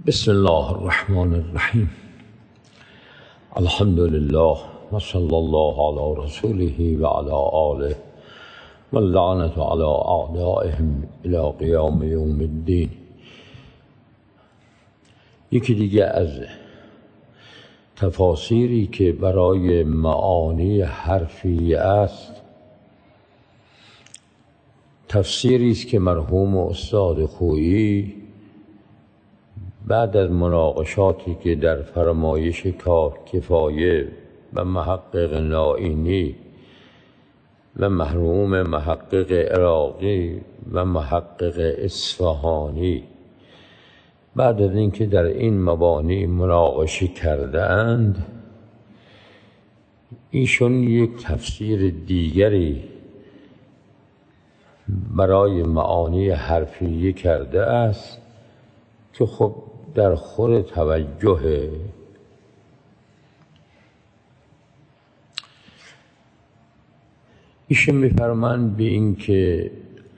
بسم الله الرحمن الرحیم. الحمد لله و صلی الله علی رسوله و علی آله و اللعنة علی اعدائهم الی قیام یوم الدین. یکی دیگه از تفاسیری که برای معانی حرفی است، تفسیری است که مرحوم استاد خویی بعد از مناقشاتی که در فرمایش کفایه و محقق نائینی و مرحوم محقق عراقی و محقق اصفهانی بعد از اینکه در این مبانی مناقشه کردند، ایشون یک تفسیر دیگری برای معانی حرفیه کرده است که خب در خور توجه ایشون می‌فرمایند به این که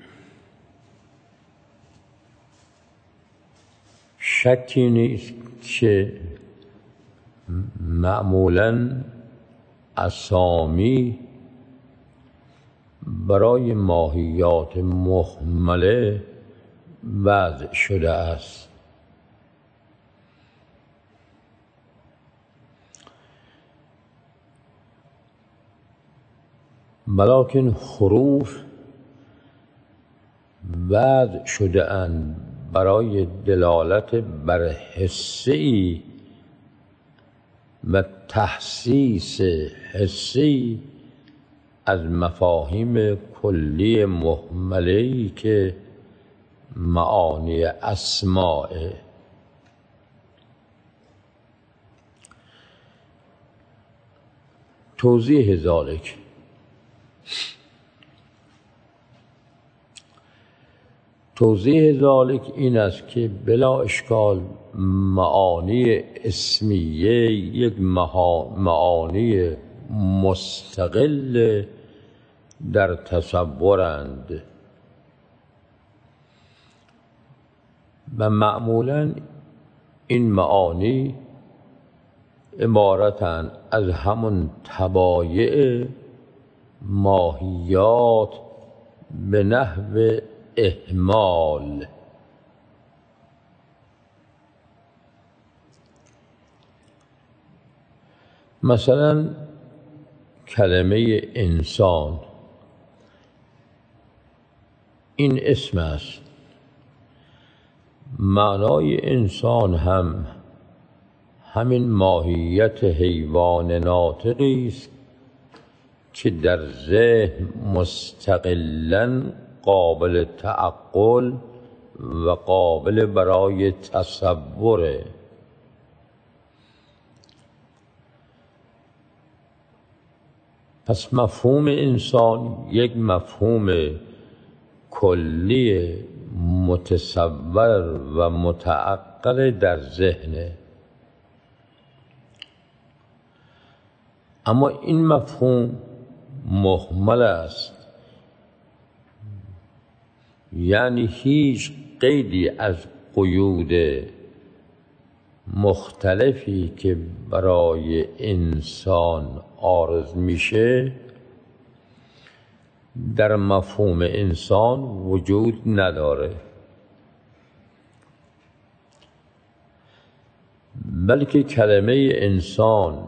شکی نیست که معمولاً اسامی برای ماهیات مهمله وضع شده است، ولکن حروف وضع شده اند برای دلالت بر حسی و تحسیس حسی از مفاهیم کلی مهمله‌ای که معانی اسماء. توضیح ذالک: توضیح ذالک این است که بلا اشکال معانی اسمیه یک معانی مستقل در تصورند و معمولاً این معانی عبارتند از همون تبایع ماهیات به نحو اهمال. مثلا کلمه انسان این اسم است، معنای انسان هم همین ماهیت حیوان ناطقی است که در ذهن مستقلاً قابل تعقل و قابل برای تصوره. پس مفهوم انسان یک مفهوم کلی متصور و متعقل در ذهنه، اما این مفهوم مهمل است، یعنی هیچ قیدی از قیود مختلفی که برای انسان عارض میشه در مفهوم انسان وجود نداره، بلکه کلمه انسان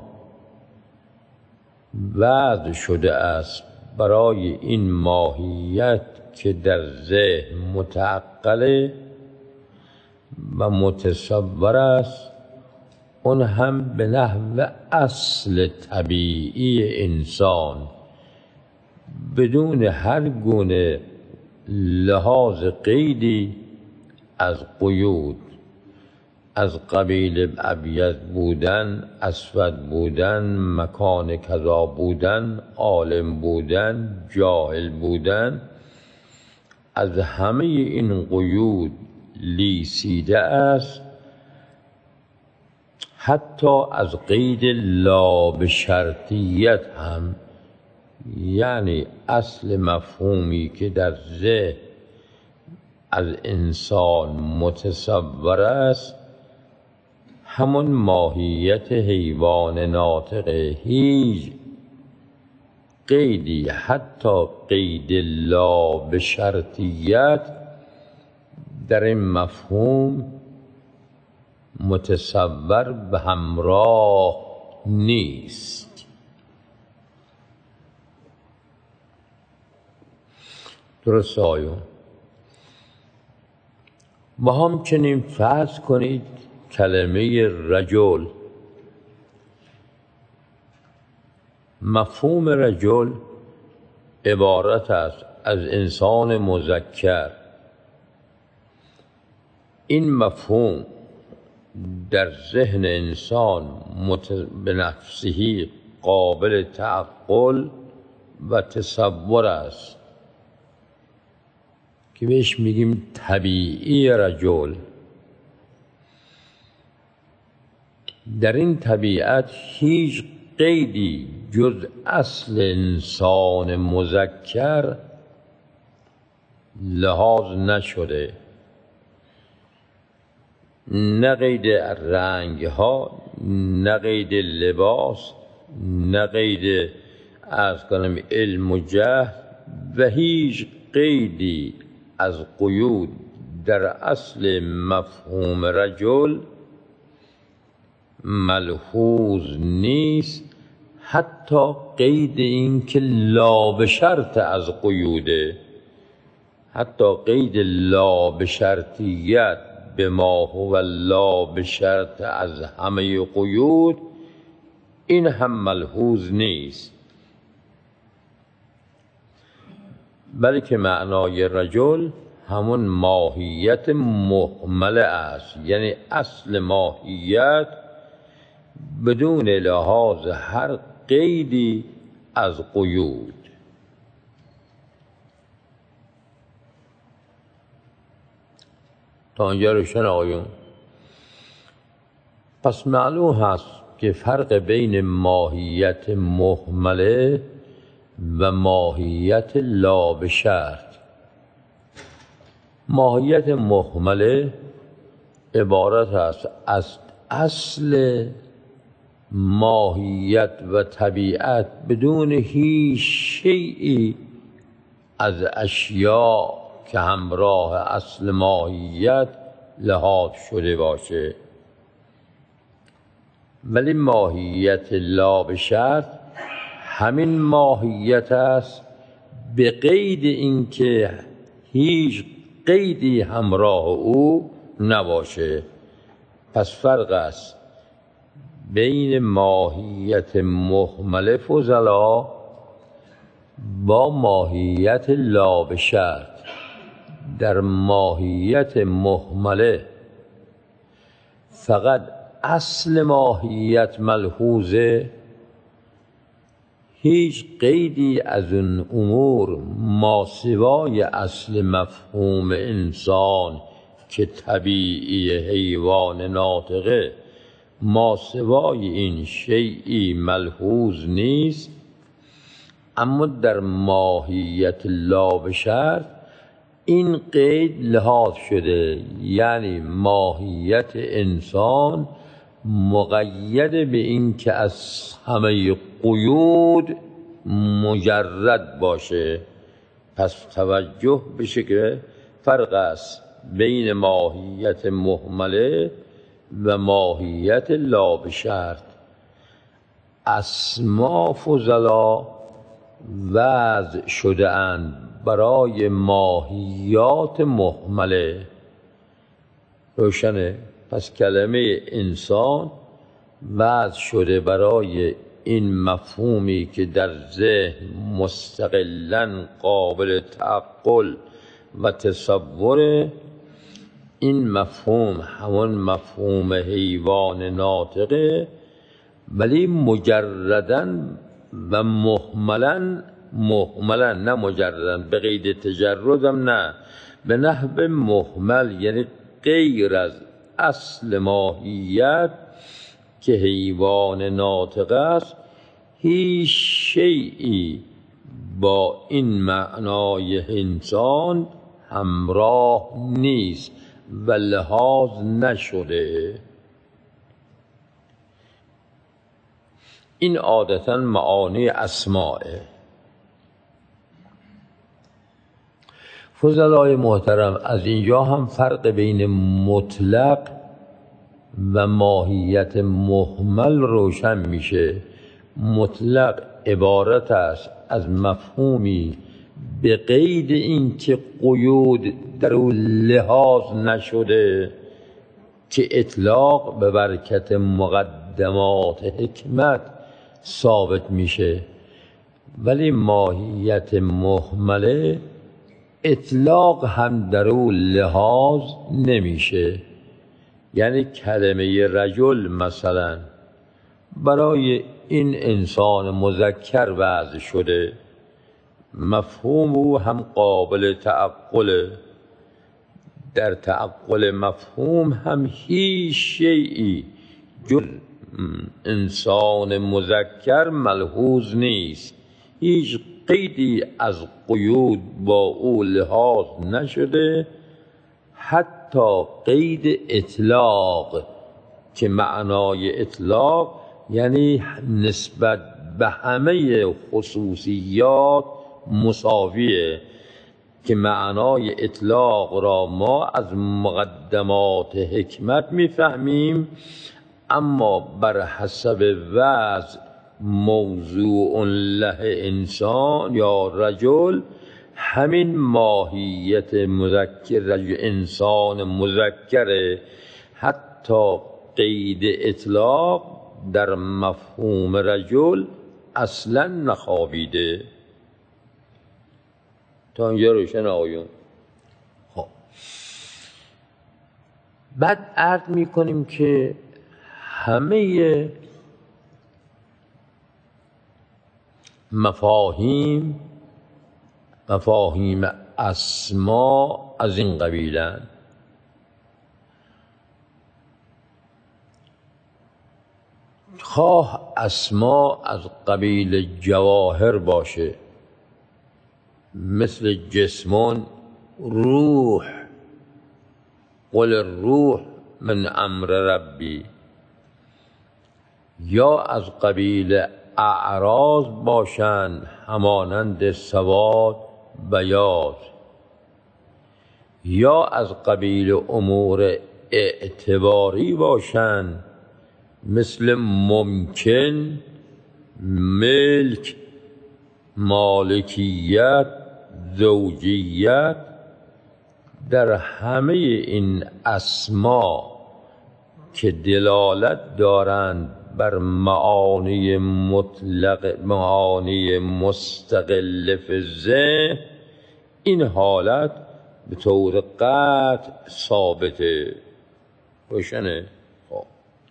وضع شده است برای این ماهیت که در ذهن متعقل و متصور است، اون هم به نحو اصل طبیعی انسان بدون هر گونه لحاظ قیدی از قیود، از قبیل ابیض بودن، اسود بودن، مکان کذا بودن، عالم بودن، جاهل بودن، از همه این قیود لیسیده است، حتی از قید لا به شرطیت هم، یعنی اصل مفهومی که در ذهن از انسان متصور است همون ماهیت حیوان ناطق، هیچ قیدی حتی قید لا به شرطیت در این مفهوم متصور به همراه نیست. درست آیون. و همچنین فرض کنید کلمه رجل، مفهوم رجل عبارت است از انسان مذکر. این مفهوم در ذهن انسان به نفسه قابل تعقل و تصور است که بهش میگیم طبیعی رجل. در این طبیعت هیچ قیدی جز اصل انسان مذکر لحاظ نشده، نه قید رنگ ها، نه قید لباس، نه قید از کنم علم و جهل و هیچ قیدی از قیود در اصل مفهوم رجل ملحوظ نیست، حتی قید این که لا به شرط از قیوده، حتی قید لا به شرطیت به ما هو لا به شرط از همه قیود، این هم ملحوظ نیست. بلکه معنای رجل همون ماهیت مهمله است، یعنی اصل ماهیت بدون لحاظ هر قیدی از قیود. تا اینجا روشن آیون؟ پس معلوم هست که فرق بین ماهیت مهمله و ماهیت لا به شرط. ماهیت مهمله عبارت است از اصل ماهیت و طبیعت بدون هیچ شیئی از اشیاء که همراه اصل ماهیت لحاظ شده باشه. ولی ماهیت لا به شرط همین ماهیت است به قید اینکه هیچ قیدی همراه او نباشه. پس فرق است بین ماهیت مهمله فضلا با ماهیت لا به شرط. در ماهیت مهمله فقط اصل ماهیت ملحوظه، هیچ قیدی از اون امور ماسوای اصل مفهوم انسان که طبیعی حیوان ناطقه ماسوای این شیئی ملحوظ نیست. اما در ماهیت لا به شرط این قید لحاظ شده، یعنی ماهیت انسان مقید به این که از همه قیود مجرد باشه. پس توجه بشه که فرق است بین ماهیت مهمله و ماهیت لا به شرط. اسما فضلا وضع شده اند برای ماهیات مهمله. روشنه؟ پس کلمه انسان وضع شده برای این مفهومی که در ذهن مستقلاً قابل تعقل و تصور. این مفهوم همون مفهوم حیوان ناطقه، ولی مجرداً و مهملاً نه مجرداً به قید تجردم، نه، به نحو مهمل، یعنی غیر از اصل ماهیت که حیوان ناطق است هیچ شیئی با این معنای انسان همراه نیست و لحاظ نشده. این عادتا معانی اسماعه. فضلای محترم، از اینجا هم فرق بین مطلق و ماهیت مهمل روشن میشه. مطلق عبارت است از مفهومی به قید این که قیود در او لحاظ نشده که اطلاق به برکت مقدمات حکمت ثابت میشه، ولی ماهیت مهمله اطلاق هم در او لحاظ نمیشه. یعنی کلمه رجل مثلا برای این انسان مذکر وضع شده، مفهوم او هم قابل تعقله. در تعقل مفهوم هم هیچ شیئی جز انسان مذکر ملحوظ نیست، هیچ قیدی از قیود با او لحاظ نشده، حتی قید اطلاق که معنای اطلاق یعنی نسبت به همه خصوصیات مساویه، که معنای اطلاق را ما از مقدمات حکمت میفهمیم، اما بر حسب وضع موضوع له انسان یا رجل، همین ماهیت مذکر انسان مذکره، حتی قید اطلاق در مفهوم رجل اصلا نخوابیده. تا اینجا روشن آقایون؟ خب بعد عرض میکنیم که همه مفاهیم اسما از این قبیلن. خواه اسما از قبیل جواهر باشه، مثل جسمون، روح، قل الروح من امر ربی، یا از قبیل اعراض باشند همانند سواد، بیاض، یا از قبیل امور اعتباری باشند مثل ممکن، ملک، مالکیت، زوجیت. در همه این اسما که دلالت دارند بر معانی مطلق، معانی مستقل فی ذهن، این حالت به طور قطع ثابته. روشنه؟ خب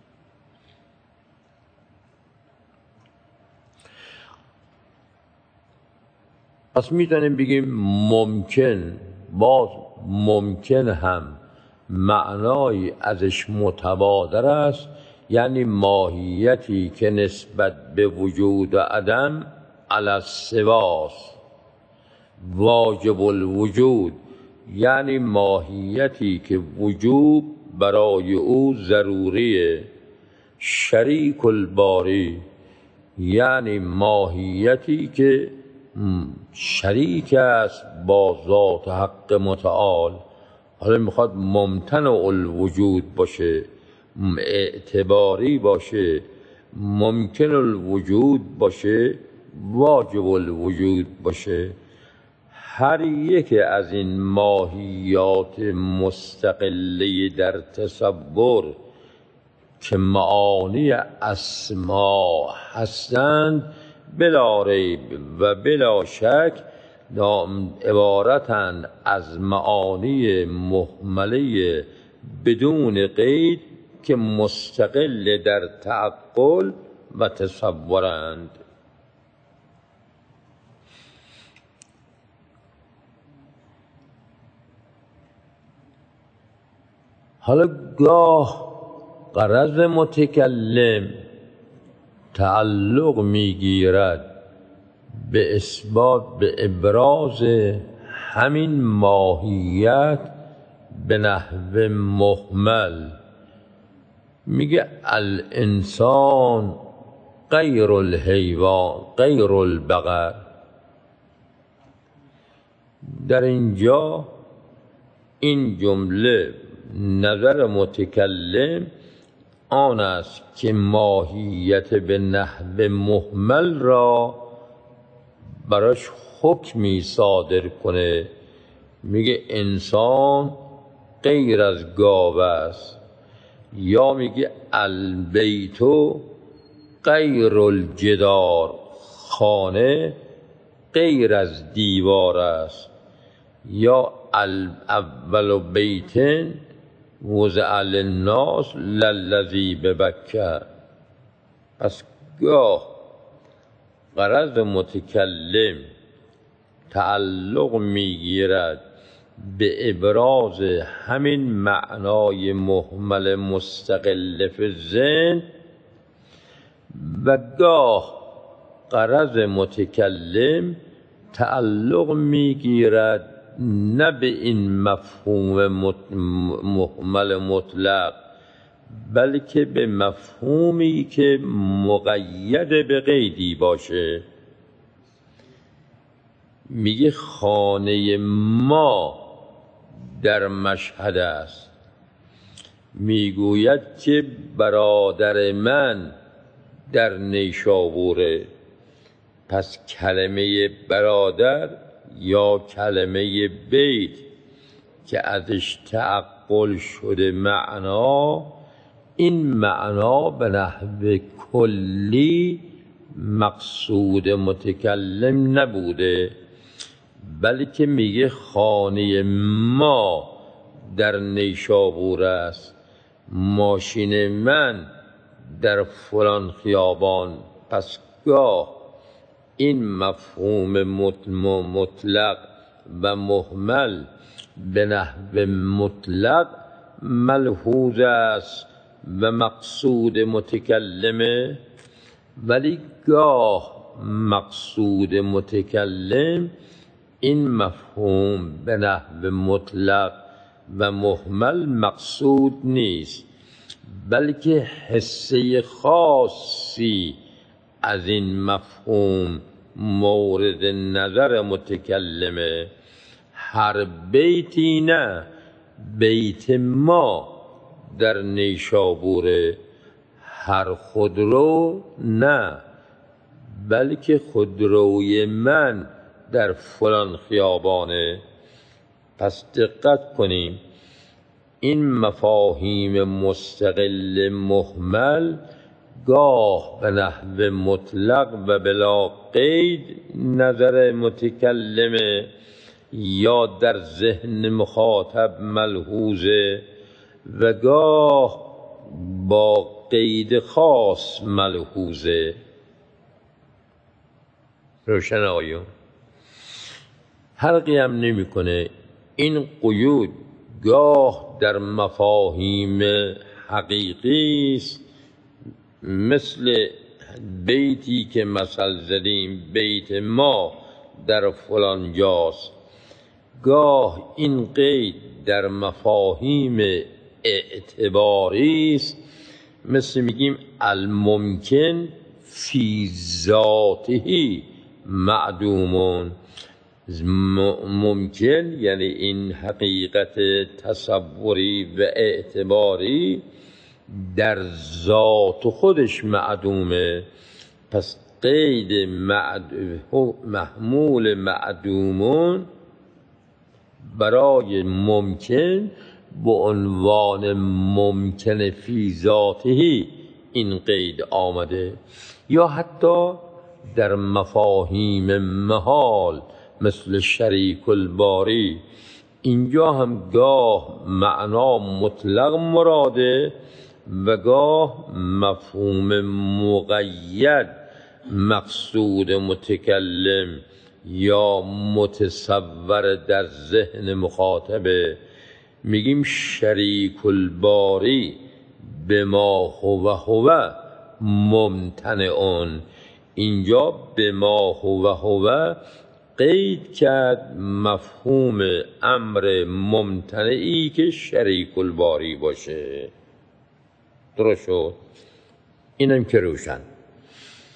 پس میتونیم بگیم ممکن، باز ممکن هم معنای ازش متبادر است، یعنی ماهیتی که نسبت به وجود و عدم علی السواست. واجب الوجود یعنی ماهیتی که وجوب برای او ضروریه. شریک الباری یعنی ماهیتی که شریک است با ذات حق متعال. حالا میخواد ممتنع الوجود باشه، اعتباری باشه، ممکن الوجود باشه، واجب الوجود باشه. هر یک از این ماهیات مستقله در تصور که معانی اسما هستند، بلا ریب و بلا شک عبارتند از معانی مهمله بدون قید که مستقل در تعقل و تصورند. حالا گاه غرض متکلم تعلق میگیرد به اثبات، به ابراز همین ماهیت به نحو محمل. میگه الانسان غیر الحیوان غیر البقر. در اینجا این جمله نظر متکلم آن است که ماهیت به نحو مهمل را براش حکمی صادر کنه. میگه انسان غیر از گاو است، یا میگه البیتو غیر الجدار، خانه غیر از دیوار است، یا اول بیت وضع للناس للذی ببکه. پس گاه غرض متکلم تعلق میگیرد به ابراز همین معنای مهمل مستقل فی ذهن، و گاه غرض متکلم تعلق میگیرد نه به این مفهوم مهمل مطلق، بلکه به مفهومی که مقید به قیدی باشه. میگه خانه ما در مشهد است، میگوید که برادر من در نیشابوره. پس کلمه برادر یا کلمه بیت که ازش تعقل شده معنا، این معنا به نحو کلی مقصود متکلم نبوده، بلکه میگه خانه ما در نیشابور است، ماشین من در فلان خیابان. پس گاه این مفهوم مطلق و مهمل به نحو مطلق ملحوظ است و مقصود متکلمه، ولی گاه مقصود متکلم این مفهوم به نحو مطلق و مهمل مقصود نیست، بلکه حصه خاصی از این مفهوم مورد نظر متکلمه. هر بیتی نه، بیت ما در نیشابوره. هر خودرو نه، بلکه خودروی من در فلان خیابانه. پس دقت کنیم، این مفاهیم مستقل مهمل گاه به نحو مطلق و بلا قید نظر متکلمه، یا در ذهن مخاطب ملحوظه، و گاه با قید خاص ملحوظه. روشن آیون فرقی هم نمی کنه. این قیود گاه در مفاهیم حقیقی است، مثل بیتی که مثل زدیم، بیت ما در فلان جاست. گاه این قید در مفاهیم اعتباری است، مثل میگیم الممکن فی ذاته معدومون. ممکن یعنی این حقیقت تصوری و اعتباری در ذات خودش معدومه. پس قید محمول معدومون برای ممکن به عنوان ممکن فی ذاته این قید آمده، یا حتی در مفاهیم محال مثل شریک الباری. اینجا هم گاه معنا مطلق مراده و گاه مفهوم مقید مقصود متکلم یا متصور در ذهن مخاطبه. میگیم شریک الباری به ما هو ممتنعون. اینجا به ما هو قید کرد مفهوم امر ممتنعی که شریک الباری باشه. درست شد؟ اینم که روشن.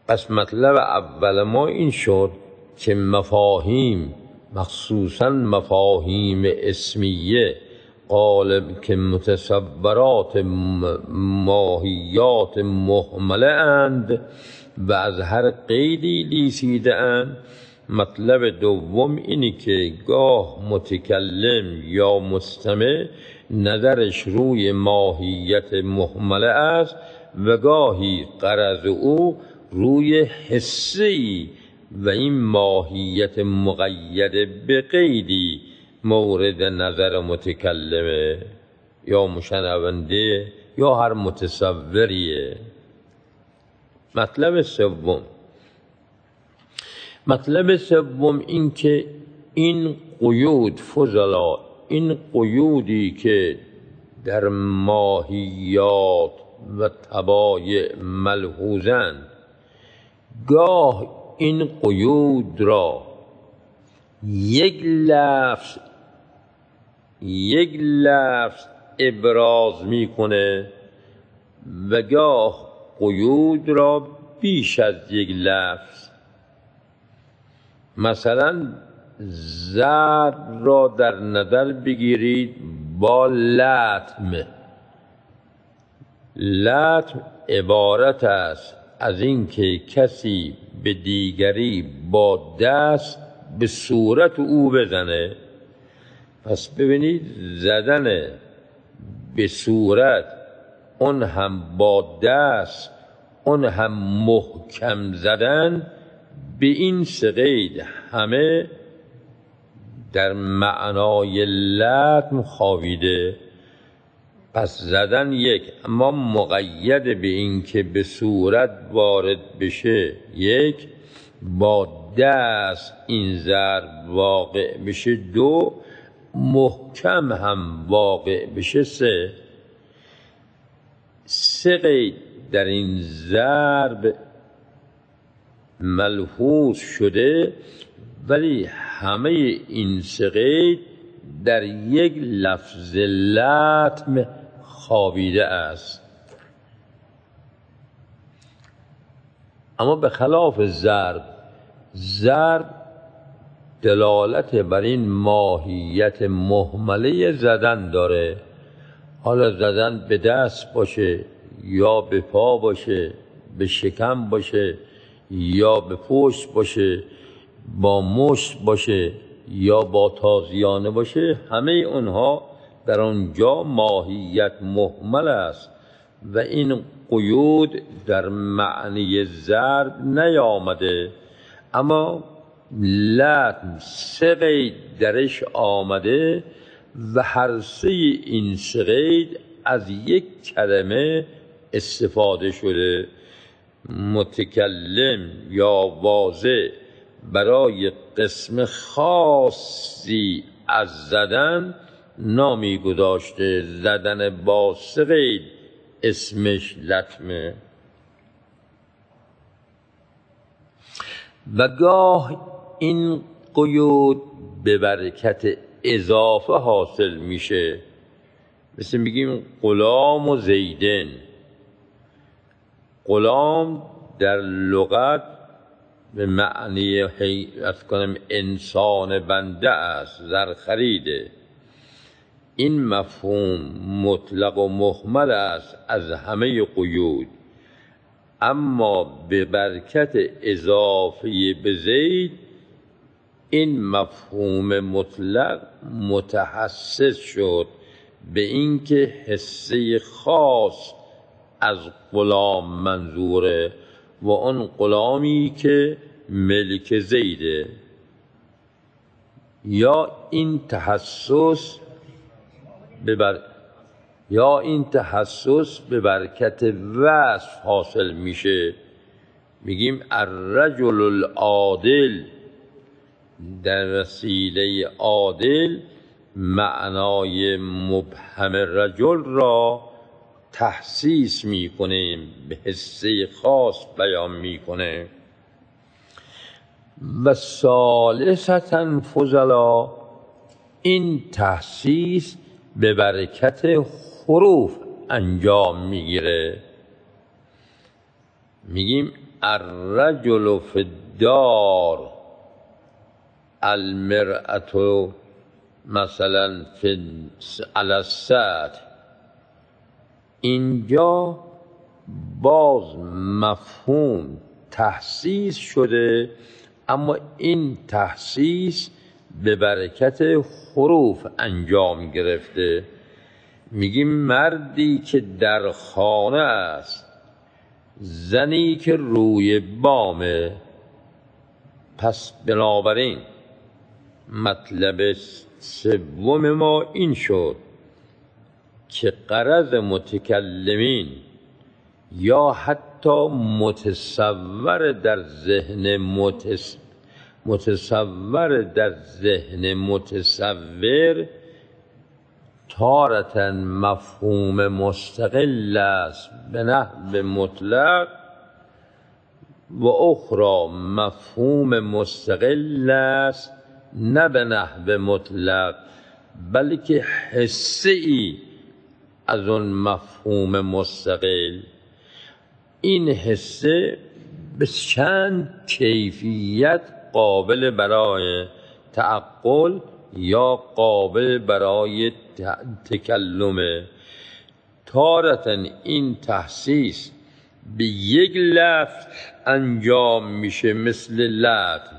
پس مطلب اول ما این شد که مفاهیم، مخصوصا مفاهیم اسمیه، غالب که متصورات ماهیات مهمله اند و از هر قیدی لیسیده اند. مطلب دوم اینی که گاه متکلم یا مستمع نظرش روی ماهیت مهمله است و گاهی غرض او روی حسی و این ماهیت مقید به قیدی مورد نظر متکلمه یا مشنونده یا هر متصوریه. مطلب سوم این که این قیود فضلا، این قیودی که در ماهیات و طبایع ملحوظند، گاه این قیود را یک لفظ ابراز میکنه و گاه قیود را بیش از یک لفظ. مثلا ضرب را در نظر بگیرید با لطم عبارت است از اینکه کسی به دیگری با دست به صورت او بزنه. پس ببینید زدن به صورت، اون هم با دست، اون هم محکم زدن، به این سه قید همه در معنای لطم خوابیده. پس زدن یک، اما مقید به این که به صورت وارد بشه یک، با دست این ضرب واقع بشه دو، محکم هم واقع بشه سه قید در این ضرب ملحوظ شده، ولی همه این سه قید در یک لفظ لطم خوابیده است. اما به خلاف ضرب دلالت بر این ماهیت مهمله زدن داره. حالا زدن به دست باشه یا به پا باشه، به شکم باشه یا به پشت باشه، با مشت باشه یا با تازیانه باشه، همه اونها در آنجا ماهیت مهمل است و این قیود در معنی ضرب نیامده. اما لطم سه قید درش آمده و هر سه این سه قید از یک کلمه استفاده شده. متکلم یا واضح برای قسم خاصی از زدن نامی گذاشته، زدن با سه قید اسمش لطمه. و گاه این قیود به برکت اضافه حاصل میشه، مثل میگیم غلام و زیدن. غلام در لغت به معنی انسان بنده است، زر خریده. این مفهوم مطلق و محمل است از همه قیود، اما به برکت اضافه به زید این مفهوم مطلق متحسس شد به اینکه حصه خاص از غلام منظوره و اون غلامی که ملک زیده. یا این تحسس به برکت وصف حاصل میشه. میگیم الرجل العادل، در وسیله عادل معنای مبهم رجل را تحسیس میکنیم، به حصه خاص بیان میکنه. و ثالثاً فضلا، این تحسیس به برکت حروف انجام میگیره. میگیم الرجل فی الدار المرأة مثلا علی السطح، اینجا باز مفهوم تخصیص شده، اما این تخصیص به برکت حروف انجام گرفته. میگیم مردی که در خانه است، زنی که روی بامه. پس بنابراین مطلب سوم ما این شد که غرض متکلمین یا حتی متصور در ذهن متصور تارة مفهوم مستقل است به نحو مطلق و اخرى مفهوم مستقل است نه به نحو مطلق، بلکه حصه ای از اون مفهوم مستقل. این حصه به چند کیفیت قابل برای تعقل یا قابل برای تکلمه. تارة این تخصیص به یک لفظ انجام میشه مثل لطم،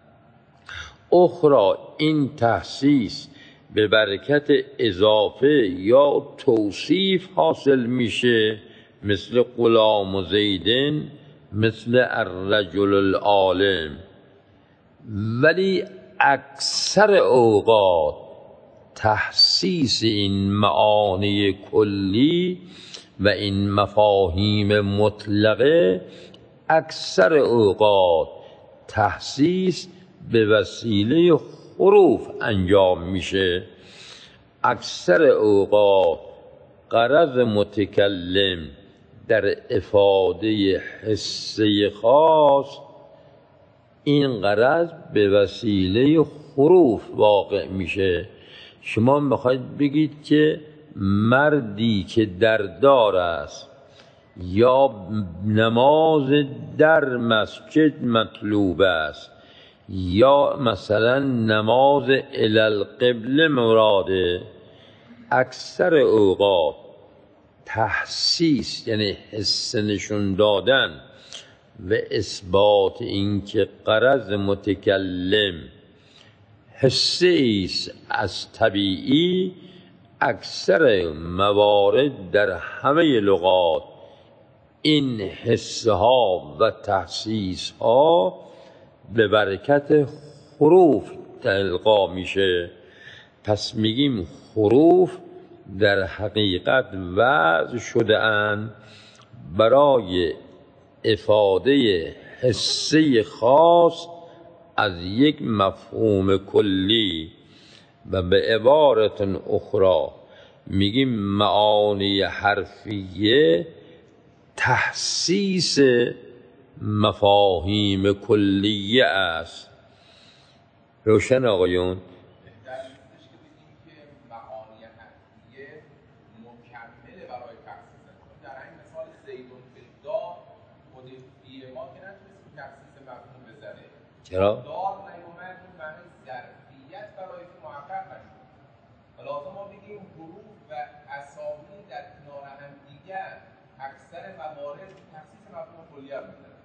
اخرى این تخصیص به برکت اضافه یا توصیف حاصل میشه مثل غلام و زیدن، مثل الرجل العالم. ولی اکثر اوقات تخصیص این معانی کلی و این مفاهیم مطلقه اکثر اوقات تخصیص به وسیله حروف انجام میشه. اکثر اوقات غرض متکلم در افاده حصه خاص، این غرض به وسیله حروف واقع میشه. شما میخواید بگید که مردی که در دار است یا نماز در مسجد مطلوب است یا مثلا نماز الی القبله مراده، اکثر اوقات تخصیص یعنی حس نشون دادن و اثبات این که غرض متکلم حسی است از طبیعی، اکثر موارد در همه لغات این حس ها و تخصیص ها به برکت حروف تلقا میشه. پس میگیم حروف در حقیقت وضع شده اند برای افاده حسه خاص از یک مفهوم کلی، و به عبارت اخرى میگیم معانی حرفیه تخصیص مفاهیم کلیه است. روشن آقایون؟ چرا؟ دار نیومد این معنی ظرفیت برای که محقق نشد. لازم ما بگیم حروف و اسامی در کنار هم دیگر اکثر موارد تخصیص مفهوم کلیه می‌کنه.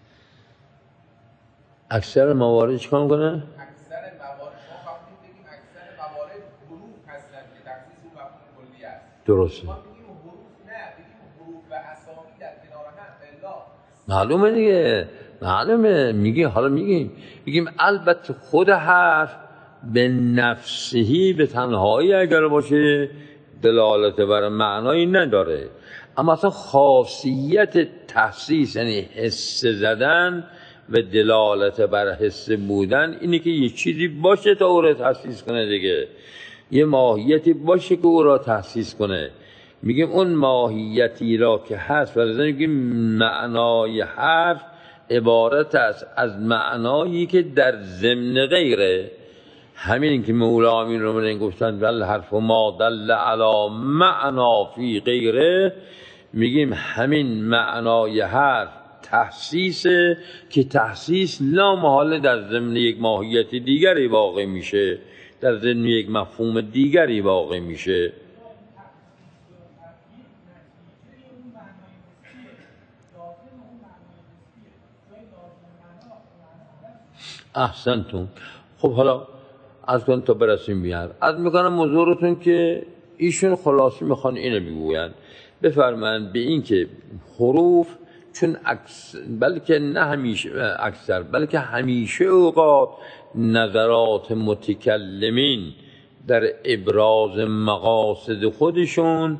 اکثر موارد چیکار می‌کنه؟ اکثر موارد ما وقتی بگیم اکثر موارد حروف هستند که تخصیص اون مفهوم کلیه است. درسته. ما بگیم حروف نه، بگیم حروف و اسامی در کنار هم الا. معلومه دیگه، معلومه. میگیم البته خود حرف به نفسهی به تنهایی اگر باشه دلالت بر معنایی نداره، اما اصلا خاصیت تخصیص یعنی حس زدن و دلالت بر حس بودن اینه که یه چیزی باشه تا او را تخصیص کنه دیگه، یه ماهیتی باشه که او را تخصیص کنه. میگیم اون ماهیتی را که هست، و میگیم معنای حرف عبارت است از معنایی که در ضمن غیره. همین که مولا امین رو گفتن ول حرف ما دل علی معنا فی غیره، میگیم همین معنای حرف تحسیس که تحسیس لا محاله در ضمن یک ماهیت دیگری واقع میشه، در ضمن یک مفهوم دیگری واقع میشه. احسنتون. خب حالا از کن تا برسیم بیار از میکنم حضورتون که ایشون خلاصی میخوان اینو بگوین، بفرمایند به این که حروف چون بلکه نه همیشه اکثر بلکه همیشه اوقات نظرات متکلمین در ابراز مقاصد خودشون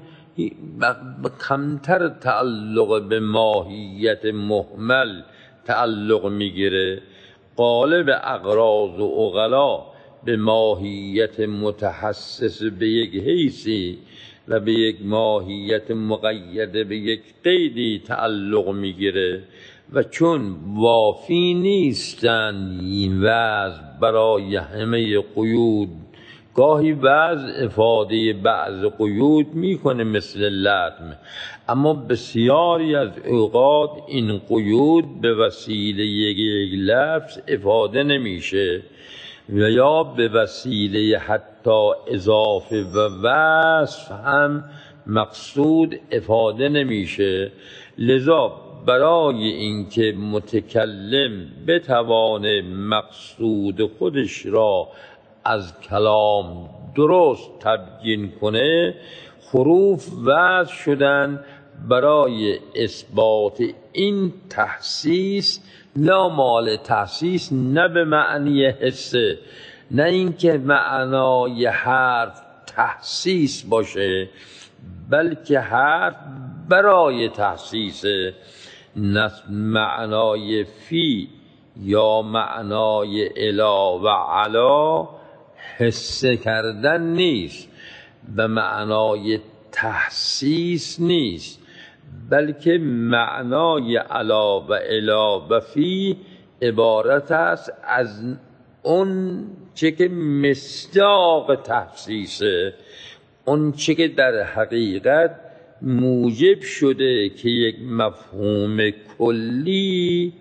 کمتر تعلق به ماهیت محمل تعلق میگیره. غالب اغراض و عقلا به ماهیت متحسس به یک حیثی و به یک ماهیت مقیده به یک قیدی تعلق میگیره و چون وافی نیستند این وضع برای همه قیود، گاهی وضع افاده بعض قیود میکنه مثل لطم، اما بسیاری از اوقات این قیود به وسیله یک لفظ افاده نمیشه و یا به وسیله حتی اضافه و وصف هم مقصود افاده نمیشه. لذا برای اینکه متکلم بتوانه مقصود خودش را از کلام درست تبیین کنه، حروف وضع شدن برای اثبات این تحسیس، لا مال تحسیس نه به معنی حسه، نه اینکه معنای حرف تحسیس باشه، بلکه حرف برای تحسیسه، نه معنای فی یا معنای الا و علا حسه کردن نیست و معنای تحسیس نیست، بلکه معنای علا و الا و فی عبارت است از اون چه که مصداق تحسیسه، اون چه که در حقیقت موجب شده که یک مفهوم کلی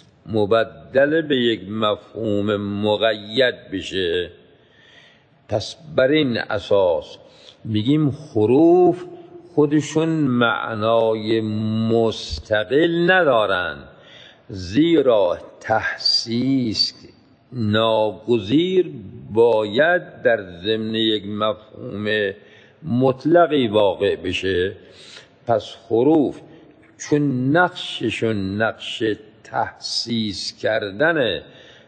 مبدل به یک مفهوم مقید بشه. پس بر این اساس میگیم حروف خودشون معنای مستقل ندارن، زیرا تحسیس ناگزیر باید در ضمن یک مفهوم مطلقی واقع بشه. پس حروف چون نقششون نقش تحسیس کردن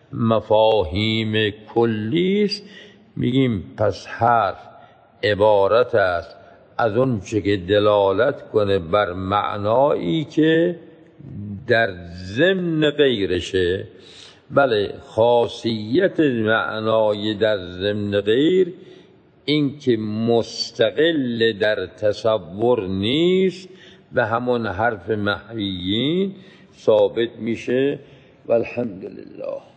مفاهیم کلی است، میگیم پس حرف عبارت است از اون چه که دلالت کنه بر معنایی که در ضمن غیرشه. بله، خاصیت معنای در ضمن غیر این که مستقل در تصور نیست و همون حرف محویین ثابت میشه. والحمدلله.